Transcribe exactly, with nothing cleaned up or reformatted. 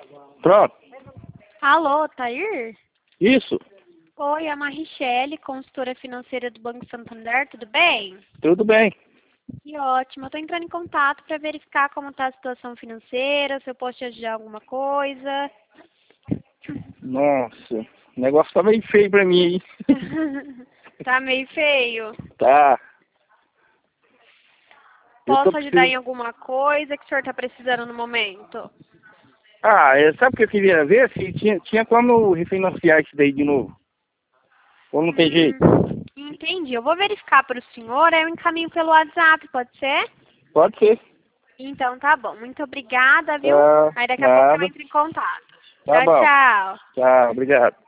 Pronto. Alô, Tair? Isso. Oi, é a Marichele, consultora financeira do Banco Santander, tudo bem? Tudo bem. Que ótimo, eu estou entrando em contato para verificar como está a situação financeira, se eu posso te ajudar em alguma coisa. Nossa, o negócio tá meio feio pra mim aí. Tá meio feio. Tá. Eu tô Posso ajudar em precisando... alguma coisa que o senhor está precisando no momento? Ah, é, sabe o que eu queria ver? Se tinha, tinha como refinanciar isso daí de novo. Ou não tem jeito? Hum, entendi. Eu vou verificar para o senhor, aí eu encaminho pelo WhatsApp, pode ser? Pode ser. Então tá bom. Muito obrigada, viu? Tá, Aí daqui a pouco eu nada. entro em contato. Tá Tchau, bom. tchau. Tá, obrigado.